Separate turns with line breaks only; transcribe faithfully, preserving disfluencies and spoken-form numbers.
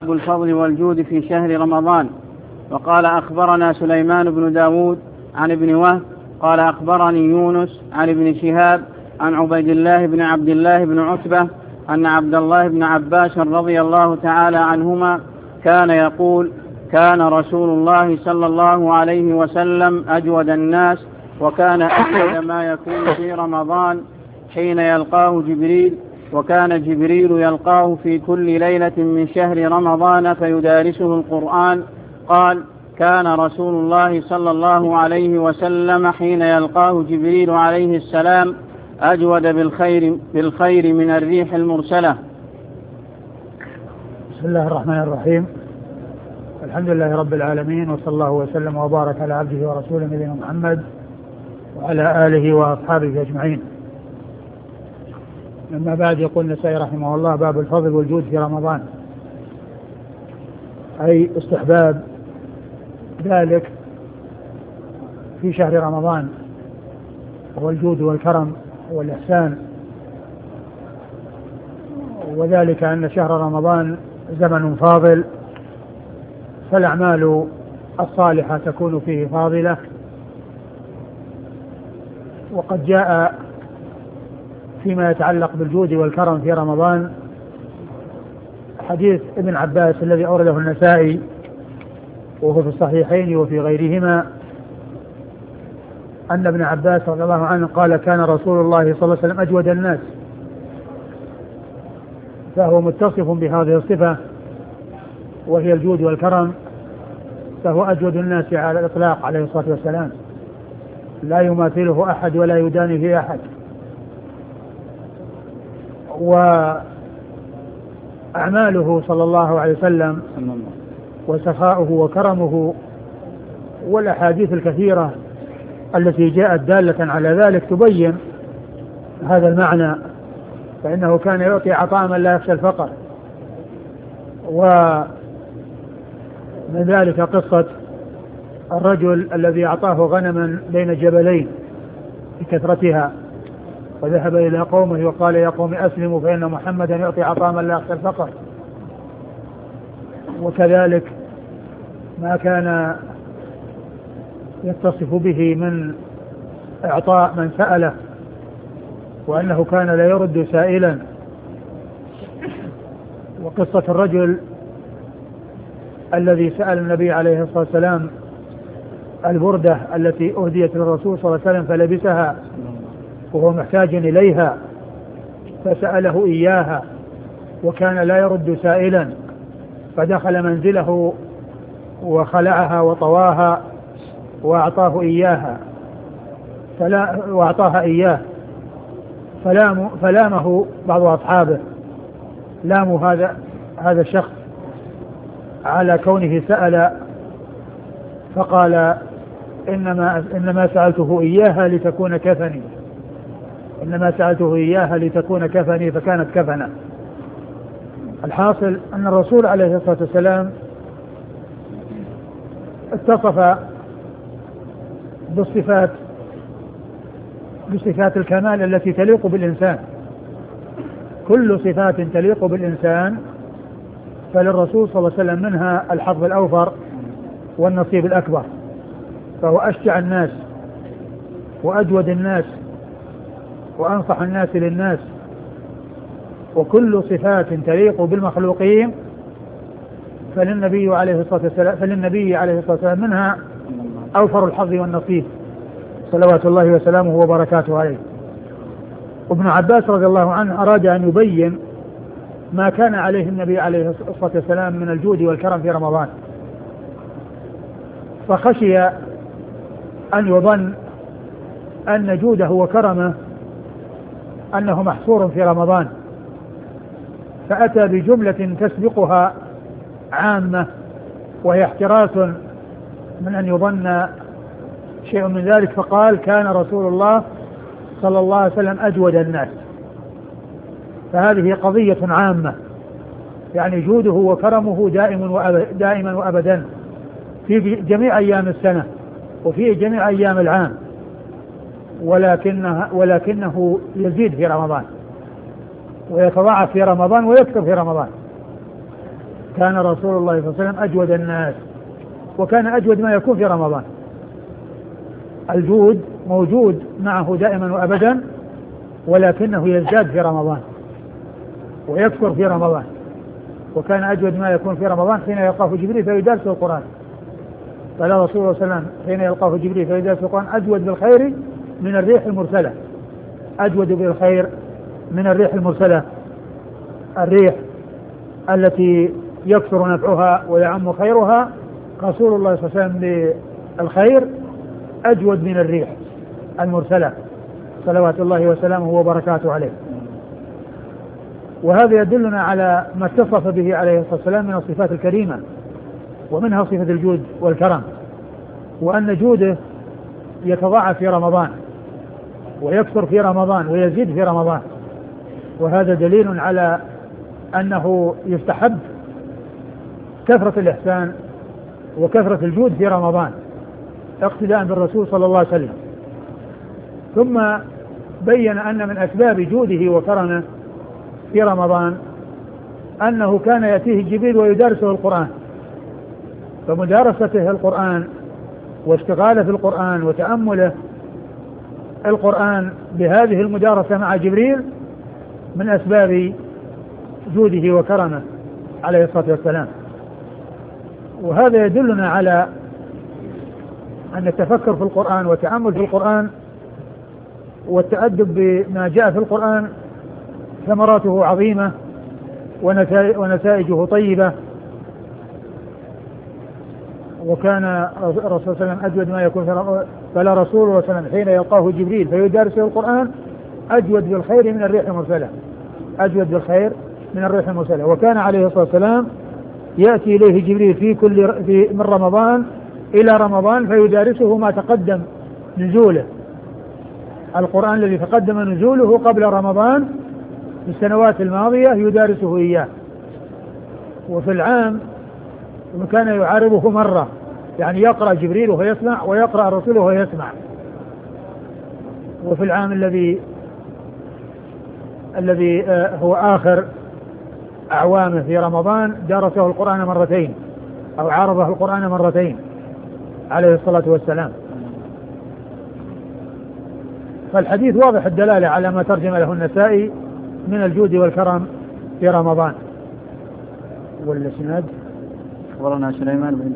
الفضل والجود في شهر رمضان. وقال أخبرنا سليمان بن داود عن ابن وهب قال أخبرني يونس عن ابن شهاب عن عبيد الله بن عبد الله بن عتبة أن عبد الله بن عباس رضي الله تعالى عنهما كان يقول: كان رسول الله صلى الله عليه وسلم أجود الناس، وكان أجود ما يكون في رمضان حين يلقاه جبريل، وكان جبريل يلقاه في كل ليلة من شهر رمضان فيدارسه القرآن. قال: كان رسول الله صلى الله عليه وسلم حين يلقاه جبريل عليه السلام أجود بالخير, بالخير من الريح المرسلة.
بسم الله الرحمن الرحيم. الحمد لله رب العالمين، وصلى الله وسلم وبارك على عبده ورسوله نبينا محمد وعلى آله وأصحابه أجمعين. أما بعد، يقول النسائي رحمه الله: باب الفضل والجود في رمضان، أي استحباب ذلك في شهر رمضان، والجود والكرم والإحسان، وذلك أن شهر رمضان زمن فاضل، فالأعمال الصالحة تكون فيه فاضلة. وقد جاء فيما يتعلق بالجود والكرم في رمضان حديث ابن عباس الذي أورده النسائي وهو في الصحيحين وفي غيرهما، أن ابن عباس رضي الله عنه قال: كان رسول الله صلى الله عليه وسلم أجود الناس، فهو متصف بهذه الصفة وهي الجود والكرم، فهو أجود الناس على الإطلاق عليه الصلاة والسلام، لا يماثله أحد ولا يداني في أحد. وأعماله صلى الله عليه وسلم وسخاؤه وكرمه والأحاديث الكثيرة التي جاءت دالة على ذلك تبين هذا المعنى، فإنه كان يعطي عطاء من لا يخشى الفقر. ومن ذلك قصة الرجل الذي أعطاه غنما بين جبلين بكثرتها، وذهب إلى قومه وقال: يا قوم أسلموا فإن محمدا يعطي عطاء من لا يخشى الفقر. وكذلك ما كان يتصف به من إعطاء من سأله، وأنه كان لا يرد سائلا. وقصة الرجل الذي سأل النبي عليه الصلاة والسلام البردة التي أهديت للرسول صلى الله عليه وسلم فلبسها وهو محتاج إليها، فسأله إياها وكان لا يرد سائلا، فدخل منزله وخلعها وطواها وأعطاه إياها فلا وأعطاها إياه فلام فلامه بعض أصحابه، لاموا هذا هذا الشخص على كونه سأل، فقال: إنما إنما سألته إياها لتكون كفني، إنما سألته إياها لتكون كفني، فكانت كفنا. الحاصل أن الرسول عليه الصلاة والسلام اتصف بالصفات بصفات الكمال التي تليق بالإنسان، كل صفات تليق بالإنسان فللرسول صلى الله عليه وسلم منها الحظ الأوفر والنصيب الأكبر، فهو أشجع الناس وأجود الناس وأنصح الناس للناس، وكل صفات تليق بالمخلوقين فللنبي عليه الصلاة والسلام فللنبي عليه الصلاة والسلام منها أوفر الحظ والنصيب صلوات الله وسلامه وبركاته عليه. وابن عباس رضي الله عنه أراد أن يبين ما كان عليه النبي عليه الصلاة والسلام من الجود والكرم في رمضان، فخشي أن يظن أن جوده وكرمه أنه محصور في رمضان، فأتى بجملة تسبقها عامة وهي احتراس من أن يظن شيء من ذلك، فقال: كان رسول الله صلى الله عليه وسلم أجود الناس. فهذه قضية عامة، يعني جوده وكرمه دائما وأبدا في جميع أيام السنة وفي جميع أيام العام، ولكنه, ولكنه يزيد في رمضان ويتضاعف في رمضان ويكثر في رمضان. كان رسول الله صلى الله عليه وسلم أجود الناس، وكان أجود ما يكون في رمضان. الجود موجود معه دائما وأبدا، ولكنه يزداد في رمضان ويكثر في رمضان. وكان أجود ما يكون في رمضان حين يلقاه جبريل فيدرس القرآن. قال رسول الله صلى الله عليه وسلم حين يلقاه جبريل فيدرس القرآن: أجود بالخير من الريح المرسلة. أجود بالخير من الريح المرسلة، الريح التي يكثر نفعها ويعم خيرها. رسول الله صلى الله عليه وسلم بالخير أجود من الريح المرسلة صلوات الله وسلامه وبركاته عليه. وهذا يدلنا على ما اتصف به عليه الصلاة والسلام من الصفات الكريمة، ومنها صفة الجود والكرم، وأن جوده يتضاعف في رمضان ويكثر في رمضان ويزيد في رمضان. وهذا دليل على أنه يستحب كثرة الإحسان وكثرة الجود في رمضان اقتداء بالرسول صلى الله عليه وسلم. ثم بين أن من أسباب جوده وكرمه في رمضان أنه كان يأتيه جبريل ويدرسه القرآن، فمدارسته القرآن واشتغاله في القرآن وتأمله القرآن بهذه المدارسة مع جبريل من أسباب جوده وكرمه عليه الصلاة والسلام. وهذا يدلنا على أن التفكر في القرآن والتأمل في القرآن والتأدب بما جاء في القرآن ثمراته عظيمة ونتائجه طيبة. وكان الرسول صلى الله عليه وسلم أجود ما يكون في فلا رسول الله صلى الله عليه وسلم حين يلقاه جبريل فيدرسه القرآن أجود بالخير من الريح المرسلة، أجود بالخير من الريح المرسلة. وكان عليه الصلاة والسلام يأتي إليه جبريل في كل في من رمضان إلى رمضان فيدارسه ما تقدم نزوله، القرآن الذي تقدم نزوله قبل رمضان في السنوات الماضية يدارسه إياه. وفي العام كان يعارضه مرة، يعني يقرأ جبريل وهو يسمع ويقرأ الرسول وهو يسمع. وفي العام الذي الذي هو آخر أعوامه في رمضان درسه القرآن مرتين أو عارضه القرآن مرتين عليه الصلاة والسلام. فالحديث واضح الدلالة على ما ترجم له النسائي من الجود والكرم في رمضان. والإسناد
أخبرنا سليمان بن